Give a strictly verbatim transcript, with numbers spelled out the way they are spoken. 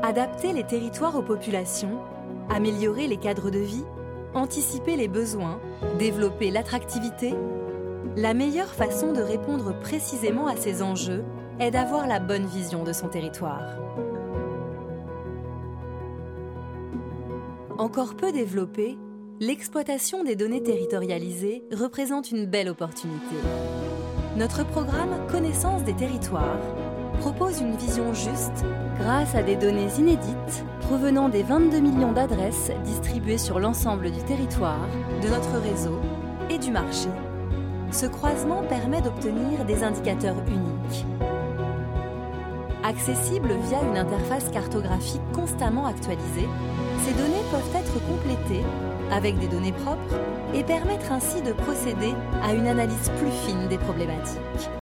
Adapter les territoires aux populations, améliorer les cadres de vie, anticiper les besoins, développer l'attractivité. La meilleure façon de répondre précisément à ces enjeux est d'avoir la bonne vision de son territoire. Encore peu développée, l'exploitation des données territorialisées représente une belle opportunité. Notre programme Connaissance des territoires propose une vision juste grâce à des données inédites provenant des vingt-deux millions d'adresses distribuées sur l'ensemble du territoire, de notre réseau et du marché. Ce croisement permet d'obtenir des indicateurs uniques. Accessibles via une interface cartographique constamment actualisée, ces données peuvent être complétées avec des données propres et permettre ainsi de procéder à une analyse plus fine des problématiques.